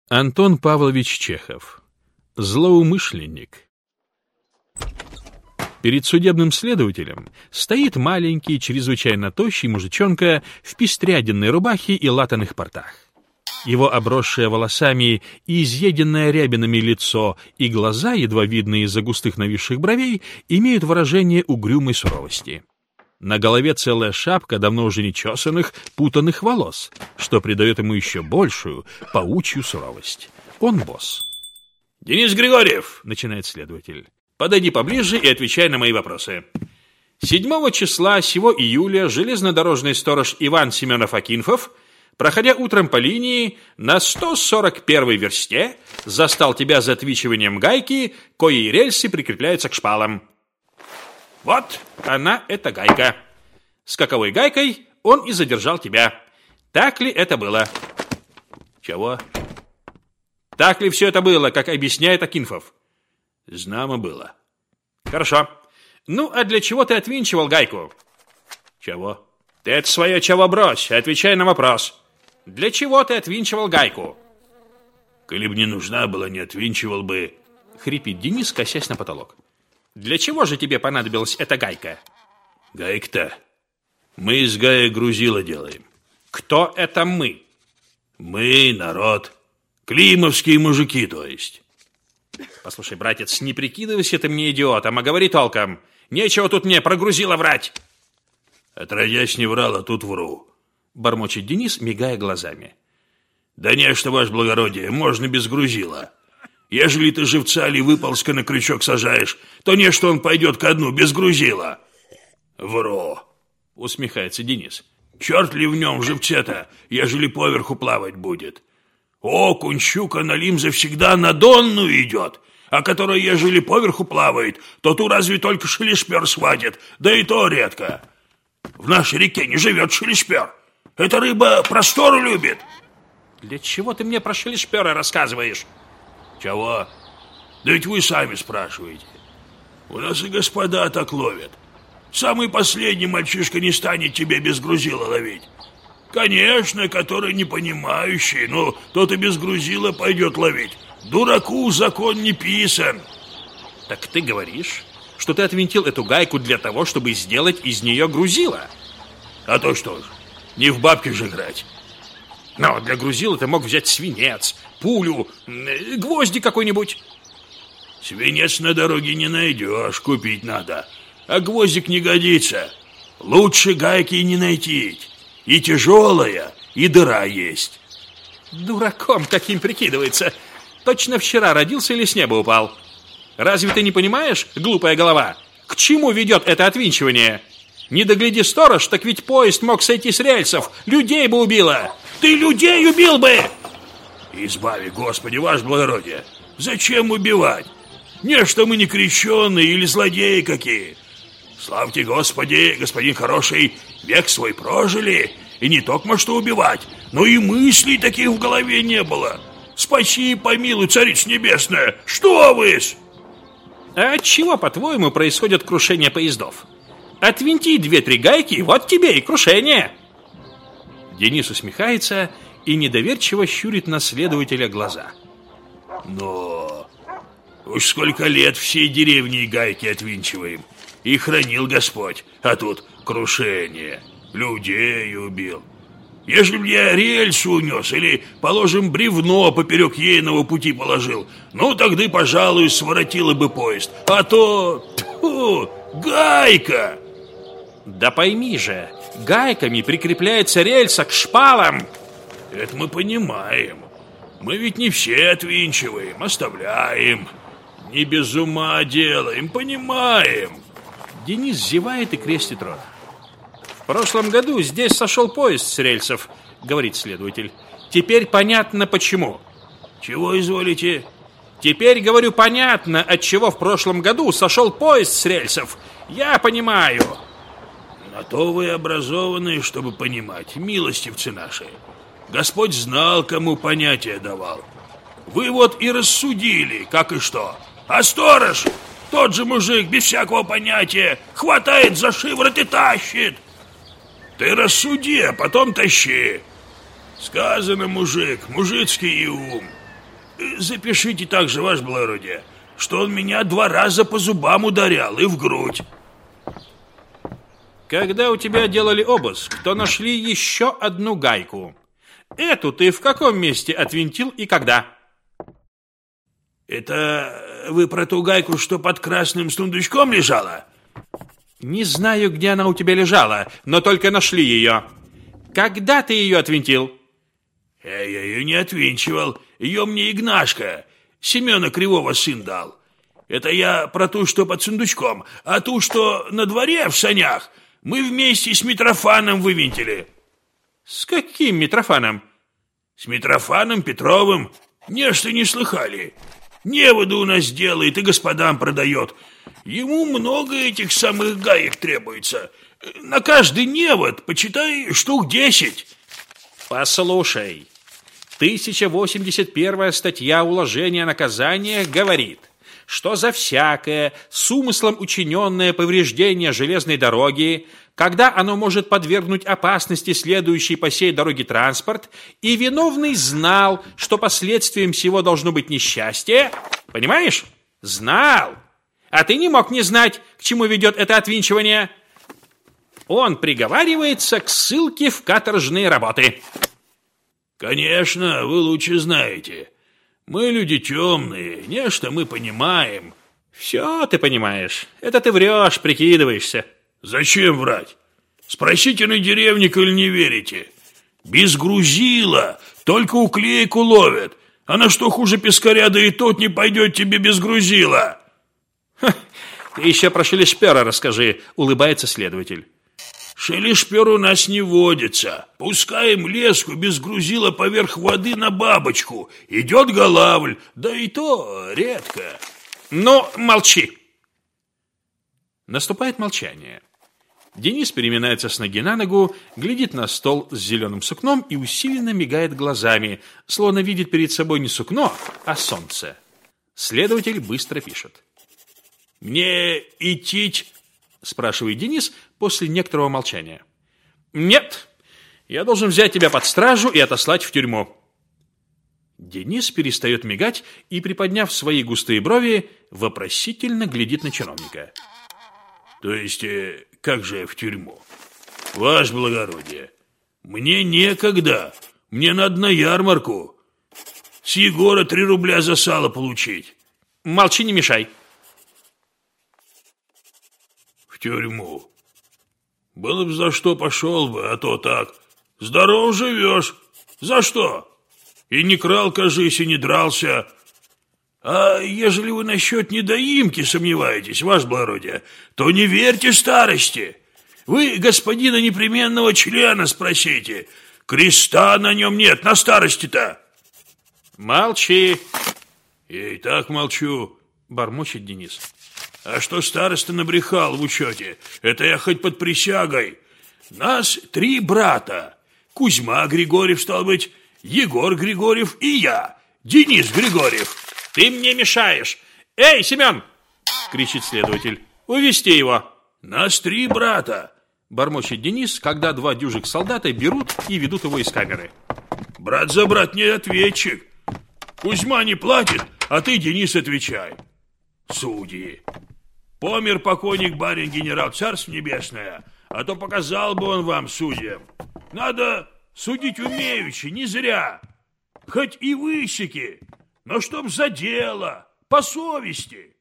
Антон Павлович Чехов. Злоумышленник. Перед судебным следователем стоит маленький, чрезвычайно тощий мужичонка в пестряденной рубахе и латаных портах. Его обросшее волосами и изъеденное рябинами лицо и глаза, едва видные из-за густых нависших бровей, имеют выражение угрюмой суровости. На голове целая шапка давно уже нечесанных, путанных волос, что придает ему еще большую, паучью суровость. Он босс. «Денис Григорьев», — начинает следователь, — «подойди поближе и отвечай на мои вопросы. 7 числа сего июля железнодорожный сторож Иван Семенов Акинфов, проходя утром по линии на 141-й версте, застал тебя за отвинчиванием гайки, коей рельсы прикрепляются к шпалам. Вот она, эта гайка. С каковой гайкой он и задержал тебя. Так ли это было?» «Чего?» «Так ли все это было, как объясняет Акинфов?» «Знамо было». «Хорошо. Ну, а для чего ты отвинчивал гайку?» «Чего?» «Ты это свое чего брось, отвечай на вопрос. Для чего ты отвинчивал гайку?» «Коли б не нужна была, не отвинчивал бы», — хрипит Денис, косясь на потолок. «Для чего же тебе понадобилась эта гайка?» «Гайка-то? Мы из гаек грузила делаем». «Кто это мы?» «Мы, народ. Климовские мужики, то есть». «Послушай, братец, не прикидывайся ты мне идиотом, а говори толком. Нечего тут мне про грузила врать». «Отродясь не врал, а тут вру», — бормочет Денис, мигая глазами. «Да нечто, ваше благородие, можно без грузила. Ежели ты живца ли выползка на крючок сажаешь, то нечто он пойдет ко дну без грузила». «Вру», — усмехается Денис. «Черт ли в нем живце-то, ежели поверху плавать будет? Окунь, щука, налим завсегда на донную идет, а которая, ежели поверху плавает, то ту разве только шелешпер схватит, да и то редко. В нашей реке не живет шелешпер. Эта рыба простору любит». «Для чего ты мне про шелешпера рассказываешь?» «Чего? Да ведь вы сами спрашиваете. У нас и господа так ловят. Самый последний мальчишка не станет тебе без грузила ловить. Конечно, который не понимающий, но тот и без грузила пойдет ловить. Дураку закон не писан». «Так ты говоришь, что ты отвинтил эту гайку для того, чтобы сделать из нее грузило?» «А то что ж, не в бабки же играть». «Но для грузила ты мог взять свинец, пулю, гвозди какой-нибудь». «Свинец на дороге не найдешь, купить надо. А гвоздик не годится. Лучше гайки и не найти. И тяжелая, и дыра есть». «Дураком каким прикидывается. Точно вчера родился или с неба упал. Разве ты не понимаешь, глупая голова, к чему ведет это отвинчивание? Не догляди сторож, так ведь поезд мог сойти с рельсов, людей бы убило. Ты людей убил бы!» «Избави, Господи, ваше благородие! Зачем убивать? Не, что мы не крещеные или злодеи какие. Славьте Господи, господин хороший, век свой прожили, и не только что убивать, но и мыслей таких в голове не было. Спаси и помилуй, Царица Небесная, что вы-с?» «А от чего, по-твоему, происходит крушение поездов? Отвинти 2-3 гайки, вот тебе и крушение!» Денис усмехается и недоверчиво щурит на следователя глаза. «Но уж сколько лет всей деревни и гайки отвинчиваем, и хранил Господь, а тут крушение, людей убил. Ежели б я рельсу унес или, положим, бревно поперек ейного пути положил, ну тогда, пожалуй, своротило бы поезд, а то... Тьфу, гайка!» «Да пойми же, гайками прикрепляется рельса к шпалам». «Это мы понимаем. Мы ведь не все отвинчиваем, оставляем. Не без ума делаем, понимаем». Денис зевает и крестит рот. «В прошлом году здесь сошел поезд с рельсов», — говорит следователь. «Теперь понятно, почему». «Чего изволите?» «Теперь, говорю, понятно, отчего в прошлом году сошел поезд с рельсов. Я понимаю». «На то вы образованные, чтобы понимать, милостивцы наши. Господь знал, кому понятие давал. Вы вот и рассудили, как и что. А сторож, тот же мужик, без всякого понятия, хватает за шиворот и тащит. Ты рассуди, а потом тащи. Сказано, мужик, мужицкий и ум. Запишите также, ваше благородие, что он меня 2 раза по зубам ударял и в грудь. Когда у тебя делали обыск, то нашли еще одну гайку. Эту ты в каком месте отвинтил и когда? Это вы про ту гайку, что под красным сундучком лежала? Не знаю, где она у тебя лежала, но только нашли ее. Когда ты ее отвинтил? Я ее не отвинчивал. Ее мне Игнашка, Семена Кривого сын дал. Это я про ту, что под сундучком. А ту, что на дворе в санях, мы вместе с Митрофаном вывинтили. С каким Митрофаном? С Митрофаном Петровым. Нечто не слыхали. Неводу у нас делает и господам продает. Ему много этих самых гаек требуется. На каждый невод, почитай, штук 10. Послушай, 1081 статья уложения о наказаниях говорит, что за всякое с умыслом учиненное повреждение железной дороги, когда оно может подвергнуть опасности следующий по сей дороге транспорт, и виновный знал, что последствием всего должно быть несчастье, понимаешь? Знал. А ты не мог не знать, к чему ведет это отвинчивание. Он приговаривается к ссылке в каторжные работы. Конечно, вы лучше знаете. Мы люди темные, нечто мы понимаем. Все ты понимаешь. Это ты врешь, прикидываешься. Зачем врать? Спросите на деревне, коль не верите. Без грузила, только уклейку ловят. А на что хуже пескаря, да и тот не пойдет тебе без грузила. Ха, ты еще про шелешпера расскажи, улыбается следователь. Шелешпер у нас не водится. Пускаем леску без грузила поверх воды на бабочку. Идет голавль, да и то редко. Ну, молчи. Наступает молчание. Денис переминается с ноги на ногу, глядит на стол с зеленым сукном и усиленно мигает глазами, словно видит перед собой не сукно, а солнце. Следователь быстро пишет. «Мне идти?» – спрашивает Денис после некоторого молчания. «Нет, я должен взять тебя под стражу и отослать в тюрьму». Денис перестает мигать и, приподняв свои густые брови, вопросительно глядит на чиновника. То есть, как же в тюрьму? Ваше благородие, мне некогда. Мне надо на ярмарку. С Егора 3 рубля за сало получить. Молчи, не мешай. В тюрьму. Было бы за что, пошел бы, а то так. Здоров живешь. За что? И не крал, кажись, и не дрался. А ежели вы насчет недоимки сомневаетесь, ваше благородие, то не верьте старости. Вы господина непременного члена спросите. Креста на нем нет, на старости-то. Молчи. Я и так молчу, бормочет Денис. А что староста набрехал в учете, это я хоть под присягой. Нас 3 брата. Кузьма Григорьев, стал быть, Егор Григорьев и я, Денис Григорьев. Ты мне мешаешь. Эй, Семен! Кричит следователь. Увести его. Нас 3 брата. Бормочет Денис, когда 2 дюжих солдата берут и ведут его из камеры. Брат за брат не ответчик. Кузьма не платит, а ты, Денис, отвечай. Судьи. Помер покойник барин генерал, царство небесное, а то показал бы он вам судьям. Надо судить умеючи, не зря. Хоть и высеки, но чтоб за дело, по совести.